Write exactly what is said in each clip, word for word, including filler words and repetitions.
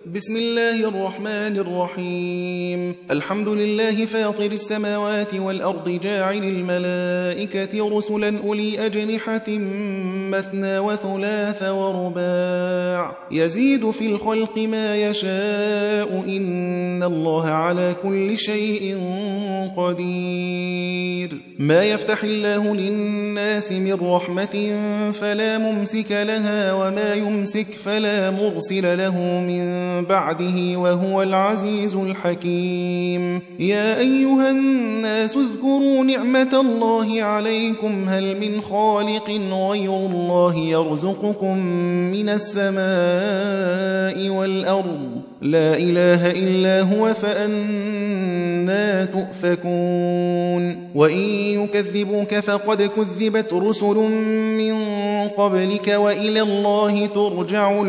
بسم الله الرحمن الرحيم الحمد لله فاطر السماوات والأرض جاعل الملائكة رسلا أولي أجنحة مثنى وثلاث ورباع يزيد في الخلق ما يشاء إن الله على كل شيء قدير ما يفتح الله للناس من رحمة فلا ممسك لها وما يمسك فلا مرسل له من بعده وهو العزيز الحكيم يا أيها الناس اذكروا نعمة الله عليكم هل من خالق غير الله يرزقكم من السماء والأرض لا إله إلا هو فأنى تؤفكون وإن يكذبوك فقد كذبت رسل من قبلك وإلى الله ترجع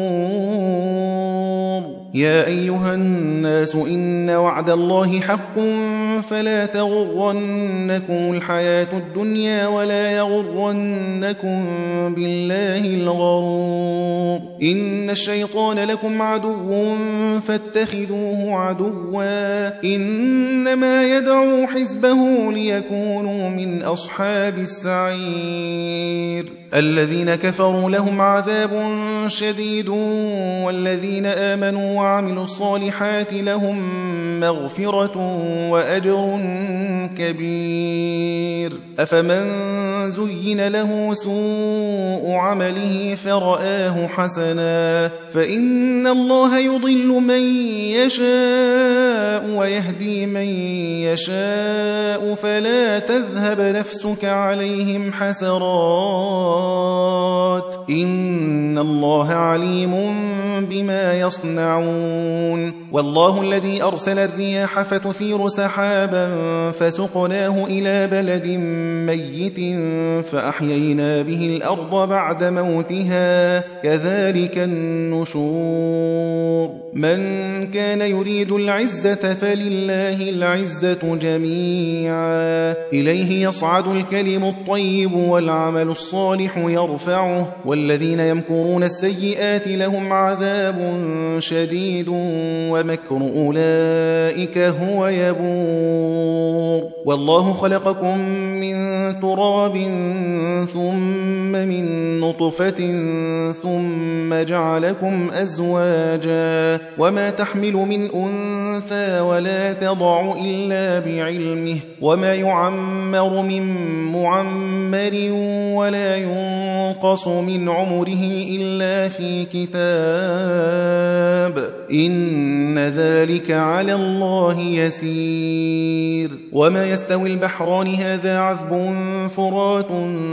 الأمور يا أيها الناس إن وعد الله حق فلا تغرنكم الحياة الدنيا ولا يغرنكم بالله الغرور إن الشيطان لكم عدو فاتخذوه عدوا إنما يدعو حزبه ليكونوا من أصحاب السعير الذين كفروا لهم عذاب شديد والذين آمنوا وعملوا الصالحات لهم مغفرة وأجر كبير أفمن زين له سوء عمله فرآه حسنا فإن الله يضل من يشاء ويهدي من يشاء فلا تذهب نفسك عليهم حسرات إن الله عليم بما يصنعون والله الذي أرسل الرياح فتثير سحابا فسقناه إلى بلد ميت فأحيينا به الأرض بعد موتها كذلك النشور من كان يريد العزة فلله العزة جميعا إليه يصعد الكلم الطيب والعمل الصالح يرفعه والذين يمكرون السيئات لهم عذاب شديد ومكر أولئك هو يبور والله خلقكم من تراب ثم من نطفة ثم جعلكم أزواجا وما تحمل من أنثى ولا تضع إلا بعلمه وما يعمر من معمر ولا ينقص من عمره إلا في كتاب إن ذلك على الله يسير وما يستوي البحران هذا عذب فرات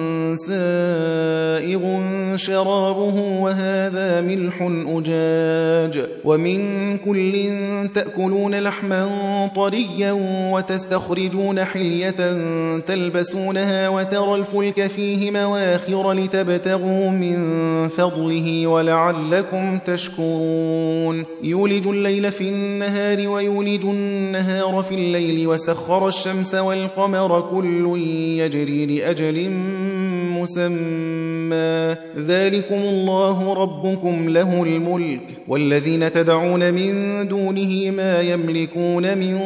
سائغ شرابه وهذا ملح أجاج ومن كل تأكلون لحما طريا وتستخرجون حلية تلبسونها وترى الفلك فيه مواخر لتبتغوا من فضله ولعلكم تشكرون يولج الليل في النهار ويولج النهار في الليل وسخر الشمس والقمر كل يجري لأجل مسمى ذلكم الله ربكم له الملك والذين تدعون من دونه ما يملكون من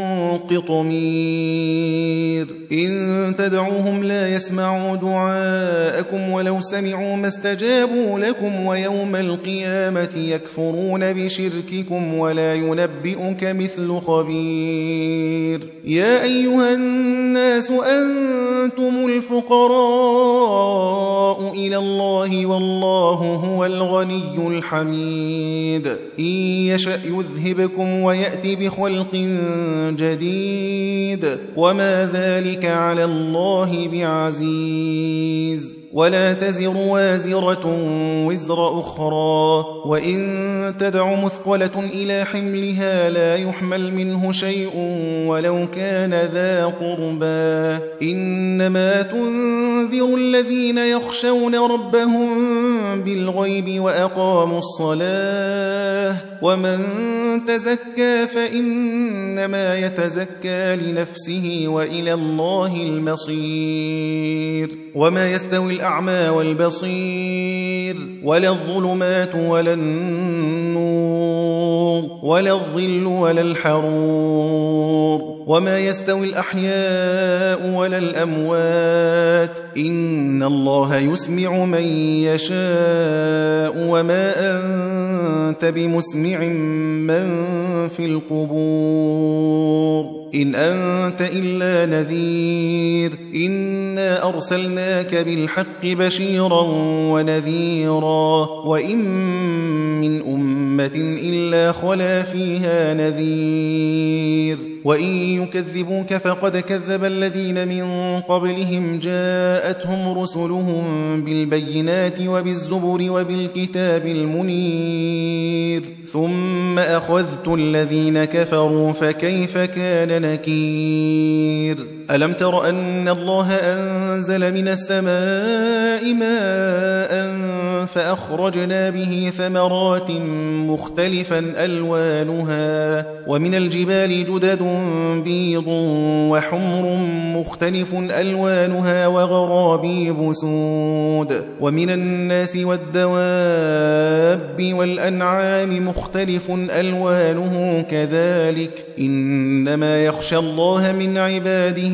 قطمير إن تدعوهم لا يسمعوا دعاءكم ولو سمعوا ما استجابوا لكم ويوم القيامة يكفرون بشرككم ولا ينبئك مثل خبير يا أيها الناس أنتم الفقراء إلى الله والله هو الغني الحميد إن يشأ يذهبكم ويأتي بخلق جديد وما ذلك على الله بعزيز ولا تزر وازرة وزر أخرى وإن تدع مثقلة إلى حملها لا يحمل منه شيء ولو كان ذا قربى إنما تنذر الذين يخشون ربهم بالغيب وأقاموا الصلاة ومن تزكى فإنما يتزكى لنفسه وإلى الله المصير وما يستوي الأعمى والبصير ولا الظلمات ولا النور ولا الظل ولا الحرور وما يستوي الأحياء ولا الأموات إن الله يسمع من يشاء وما أنت بمسمع من في القبور إن أنت إلا نذير إنا أرسلناك بالحق بشيرا ونذيرا وإن من أمة إلا خلا فيها نذير وإن يكذبوك فقد كذب الذين من قبلهم جاءتهم رسلهم بالبينات وبالزبر وبالكتاب المنير ثم أخذت الذين كفروا فكيف كان نكير ألم تر أن الله أنزل من السماء ماء فأخرجنا به ثمرات مختلفا ألوانها ومن الجبال جدد بيض وحمر مختلف ألوانها وغرابيب سود ومن الناس والدواب والأنعام مختلف ألوانه كذلك إنما يخشى الله من عباده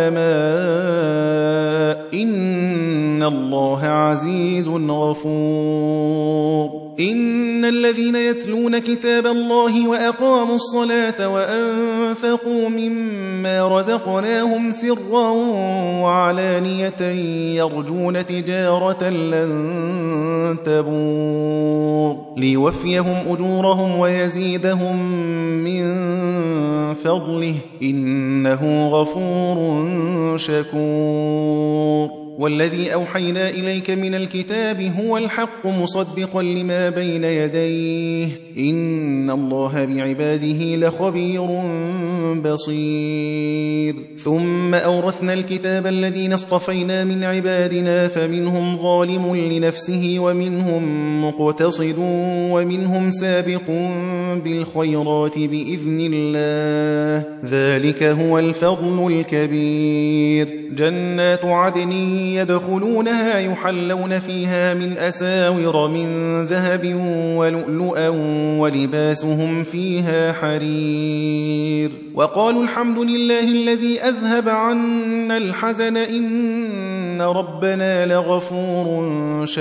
العلماء إن الله عزيز غفور إن الذين يتلون كتاب الله وأقاموا الصلاة وأنفقوا مما رزقناهم سرا وعلانية يرجون تجارة لن تبور ليوفيهم أجورهم ويزيدهم من فضله إنه غفور شكور والذي أوحينا إليك من الكتاب هو الحق مصدقا لما بين يديه إن الله بعباده لخبير بصير ثم أورثنا الكتاب الذين اصطفينا من عبادنا فمنهم ظالم لنفسه ومنهم مقتصد ومنهم سابق بالخيرات بإذن الله ذلك هو الفضل الكبير جنات عدن يدخلونها يحلون فيها من أساور من ذهب ولؤلؤا ولباسهم فيها حرير وقالوا الحمد لله الذي أذهب عنا الحزن إن ربنا لغفور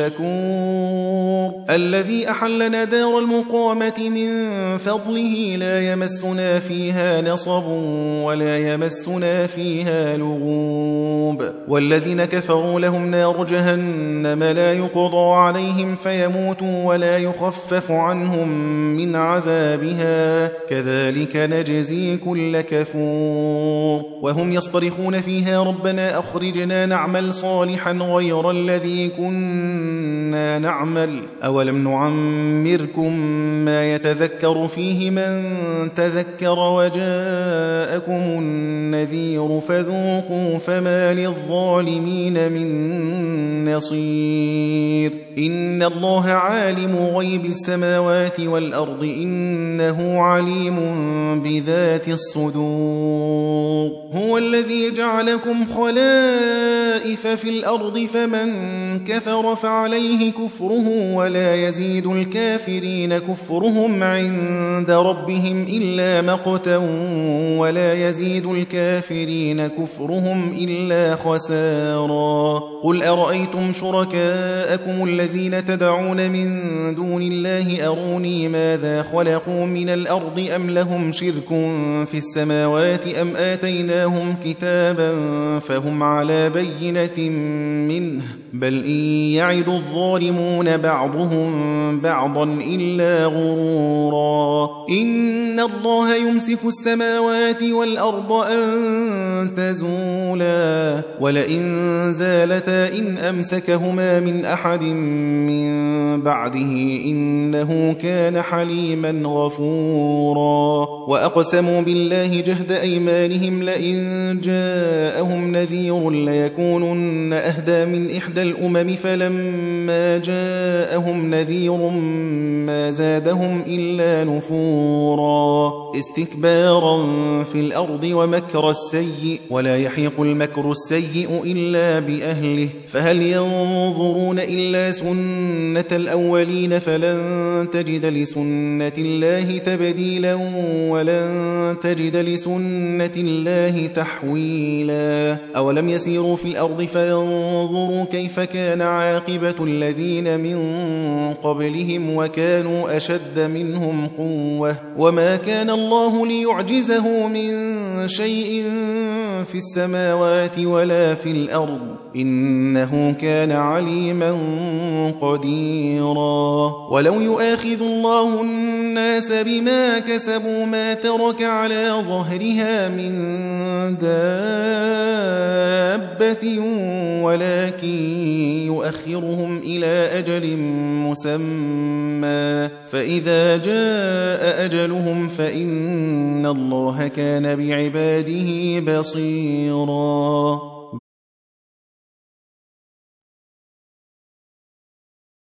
شكور الذي أحلنا دار المقامة من فضله لا يمسنا فيها نصب ولا يمسنا فيها لغوب والذين كفروا لهم نار جهنم لا يقضى عليهم فيموتوا ولا يخفف عنهم من عذابها كذلك نجزي كل كفور وهم يصطرخون فيها ربنا أخرجنا نعمل صالحا غير الذي كنا نعمل أولم نعمركم ما يتذكر فيه من تذكر وجاءكم النذير فذوقوا فما للظالمين من نصير إن الله عالم غيب السماوات والأرض إنه عليم بذات الصدور هو الذي جعلكم خلائف في الأرض فمن كفر فعليه كفره ولا يزيد الكافرين كفرهم عند ربهم إلا مقتا ولا يزيد الكافرين كفرهم إلا خسارا قل أرأيتم شركاءكم الذين تدعون من دون الله أروني ماذا خلقوا من الأرض أم لهم شرك في السماوات أم آتيناهم كتابا فهم على بينة منه بل إن يعد الظالمون بعضهم بعضا إلا غرورا إن الله يمسك السماوات والأرض أن تزولا ولئن زالتا إن أمسكهما من أحد من بعده إنه كان حليما غفورا وأقسموا بالله جهد أيمانهم لئن جاءهم نذير ليكونن أهدى من إحدى الأمم فلما فلما جاءهم نذير ما زادهم إلا نفورا استكبارا في الأرض ومكر السيء ولا يحيق المكر السيء إلا بأهله فهل ينظرون إلا سنة الأولين فلن تجد لسنة الله تبديلا ولن تجد لسنة الله تحويلا أولم يسيروا في الأرض فينظروا كيف كان عاقبة الذين من قبلهم وكانوا أشد منهم قوة وما كان الله ليعجزه من شيء في السماوات ولا في الأرض إنه كان عليما قديرا ولو يؤاخذ الله الناس بما كسبوا ما ترك على ظهرها من دابة ولكن يؤخرهم إلى أجل مسمى فإذا جاء أجلهم فإن الله كان بعباده بصيرا